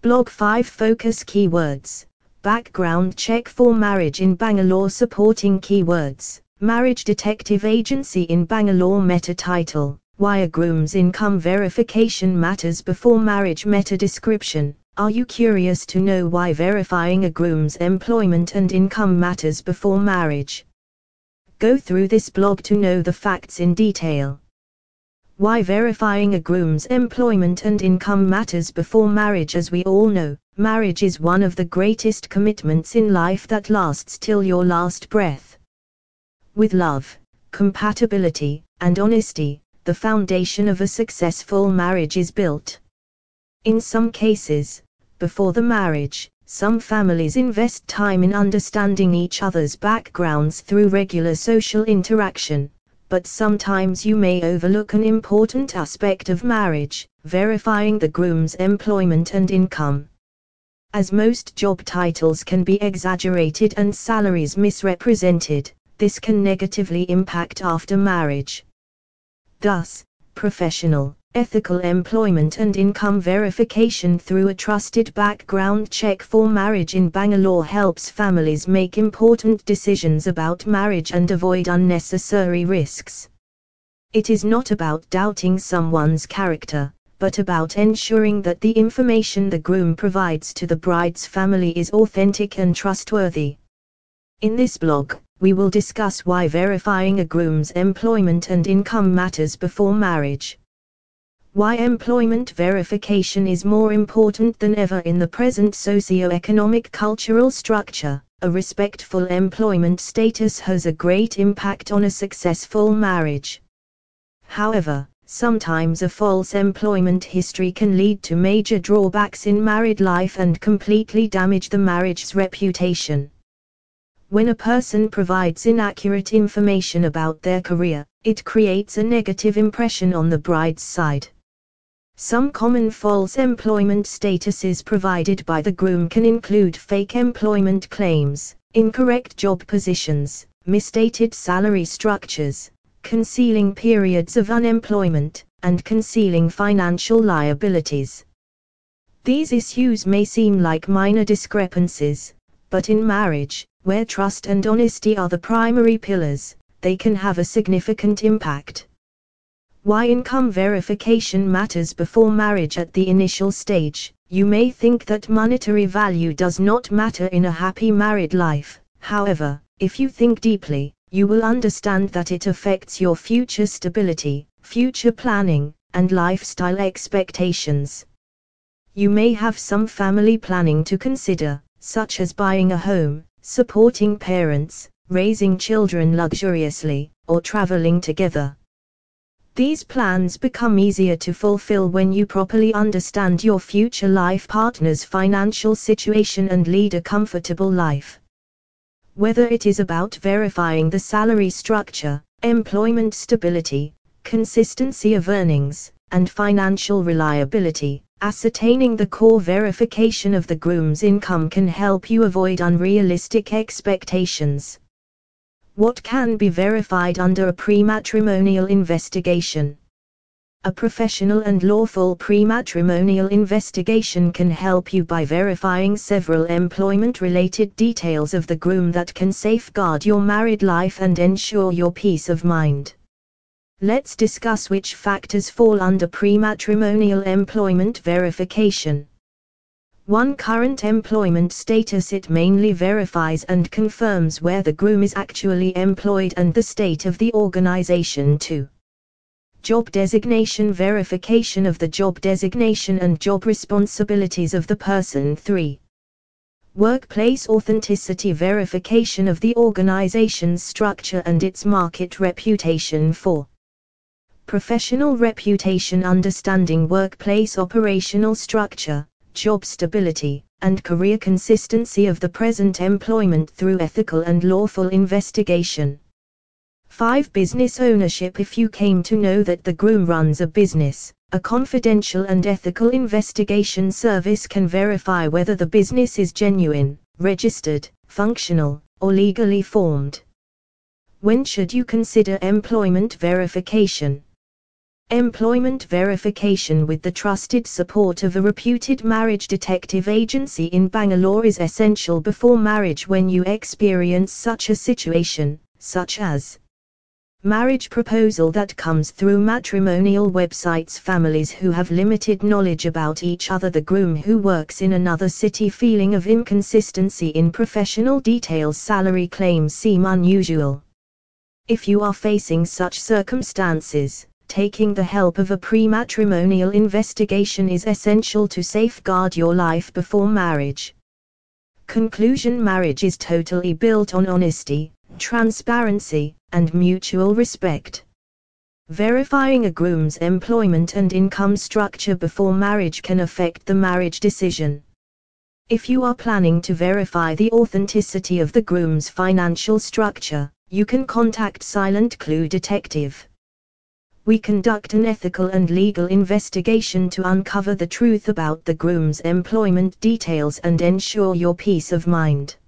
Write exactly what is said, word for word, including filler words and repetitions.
Blog five Focus Keywords. Background check for marriage in Bangalore. Supporting keywords. Marriage Detective Agency in Bangalore. Meta title. Why a groom's income verification matters before marriage. Meta description. Are you curious to know why verifying a groom's employment and income matters before marriage? Go through this blog to know the facts in detail. Why verifying a groom's employment and income matters before marriage. As we all know, marriage is one of the greatest commitments in life that lasts till your last breath. With love, compatibility, and honesty, the foundation of a successful marriage is built. In some cases, before the marriage, some families invest time in understanding each other's backgrounds through regular social interaction. But sometimes you may overlook an important aspect of marriage, verifying the groom's employment and income. As most job titles can be exaggerated and salaries misrepresented, this can negatively impact after marriage. Thus, professional, ethical employment and income verification through a trusted background check for marriage in Bangalore helps families make important decisions about marriage and avoid unnecessary risks. It is not about doubting someone's character, but about ensuring that the information the groom provides to the bride's family is authentic and trustworthy. In this blog, we will discuss why verifying a groom's employment and income matters before marriage. Why employment verification is more important than ever in the present socio-economic cultural structure. A respectful employment status has a great impact on a successful marriage. However, sometimes a false employment history can lead to major drawbacks in married life and completely damage the marriage's reputation. When a person provides inaccurate information about their career, it creates a negative impression on the bride's side. Some common false employment statuses provided by the groom can include fake employment claims, incorrect job positions, misstated salary structures, concealing periods of unemployment, and concealing financial liabilities. These issues may seem like minor discrepancies, but in marriage, where trust and honesty are the primary pillars, they can have a significant impact. Why income verification matters before marriage. At the initial stage, you may think that monetary value does not matter in a happy married life. However, if you think deeply, you will understand that it affects your future stability, future planning, and lifestyle expectations. You may have some family planning to consider, such as buying a home, supporting parents, raising children luxuriously, or traveling together. These plans become easier to fulfill when you properly understand your future life partner's financial situation and lead a comfortable life. Whether it is about verifying the salary structure, employment stability, consistency of earnings, and financial reliability, ascertaining the core verification of the groom's income can help you avoid unrealistic expectations. What can be verified under a prematrimonial investigation? A professional and lawful prematrimonial investigation can help you by verifying several employment-related details of the groom that can safeguard your married life and ensure your peace of mind. Let's discuss which factors fall under prematrimonial employment verification. one Current employment status. It mainly verifies and confirms where the groom is actually employed and the state of the organization. two Job designation verification of the job designation and job responsibilities of the person. three Workplace authenticity verification of the organization's structure and its market reputation. four Professional reputation understanding workplace operational structure, job stability, and career consistency of the present employment through ethical and lawful investigation. five Business ownership. If you came to know that the groom runs a business, a confidential and ethical investigation service can verify whether the business is genuine, registered, functional, or legally formed. When should you consider employment verification? Employment verification with the trusted support of a reputed marriage detective agency in Bangalore is essential before marriage when you experience such a situation, such as marriage proposal that comes through matrimonial websites, families who have limited knowledge about each other, the groom who works in another city, feeling of inconsistency in professional details, salary claims seem unusual. If you are facing such circumstances, taking the help of a pre-matrimonial investigation is essential to safeguard your life before marriage. Conclusion: marriage is totally built on honesty, transparency, and mutual respect. Verifying a groom's employment and income structure before marriage can affect the marriage decision. If you are planning to verify the authenticity of the groom's financial structure, you can contact Silent Clue Detective. We conduct an ethical and legal investigation to uncover the truth about the groom's employment details and ensure your peace of mind.